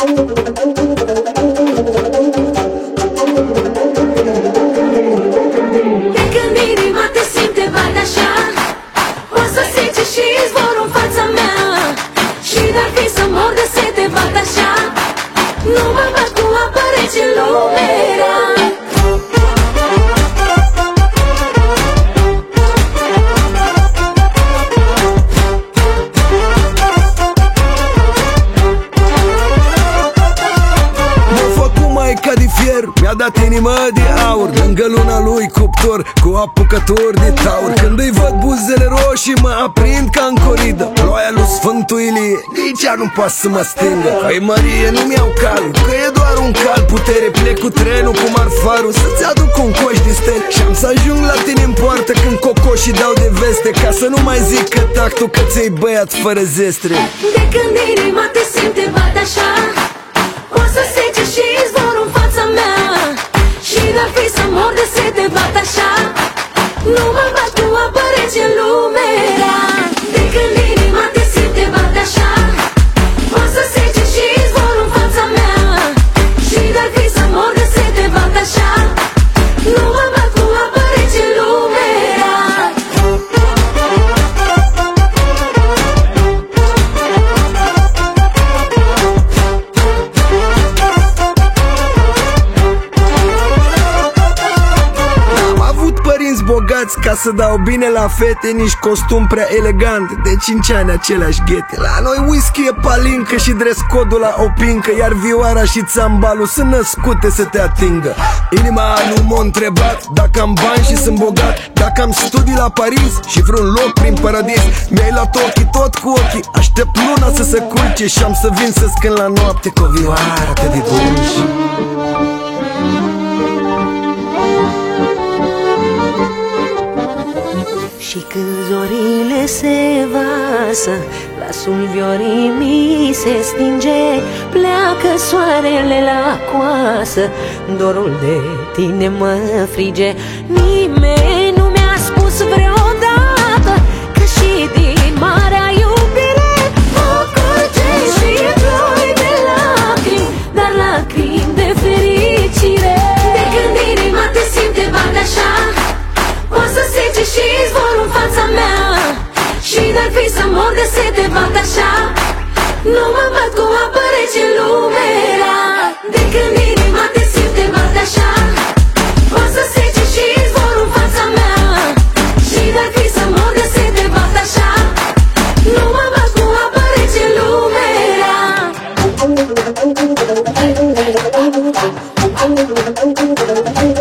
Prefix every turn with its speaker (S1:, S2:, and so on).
S1: De când inima te simte bate așa, o să sece și izvorul în fața mea. Și dacă să mor de sete bate așa, nu mă bat cu apă rece lumea.
S2: Ca de fier, mi-a dat inimă de aur, lângă luna lui cuptor, cu apucători de taur. Când îi văd buzele roșii, mă aprind ca în coridă. Ploaia lui Sfântul Ilie, nici ea nu poate să mă stingă. Păi Mărie, nu-mi iau calul, că e doar un cal putere. Plec cu trenul, cu marfarul, să-ți aduc un coș de stele. Și-am să ajung la tine în poartă când cocoșii dau de veste, ca să nu mai zic că tac tu, că ți-ai băiat fără zestre.
S1: De când inima te simte bate așa, o să sece și izvorul în fața mea. Și dacă să mor de sete bate așa, nu mă bat cu apă rece lumea. De când inima te simte bate așa, o să sece și izvorul în fața mea. Și dacă să mor de sete bate așa, nu mă bat cu apă rece lumea.
S2: Bogați ca să dau bine la fete, nici costum prea elegant, de 5 ani aceleași ghete. La noi whisky e palincă și dress code-ul la o pincă, iar vioara și țambalul sunt născute să te atingă. Inima nu m-a întrebat dacă am bani și sunt bogat, dacă am studii la Paris și vreun loc prin paradis. Mi-ai luat ochii tot cu ochii, aștept luna să se culce și am să vin să scând la noapte cu o vioară atât de dulce.
S3: Și când zorile se vasă, glasul viorii mi se stinge, pleacă soarele la coasă, dorul de tine mă frige. Nimeni nu mi-a spus vreodată că și din marea iubire o curge și ploi de lacrimi, dar lacrimi de fericire.
S1: De când inima te simte bate așa, o să sece și izvorul în fața mea. Și dacă fi să mor de sete bate așa, nu mă bat cu apă rece lumea. De când inima te simte bate așa, o să sece și izvorul în fața mea. Și dacă fi să mor de sete bate așa, nu mă bat cu apă rece lumea.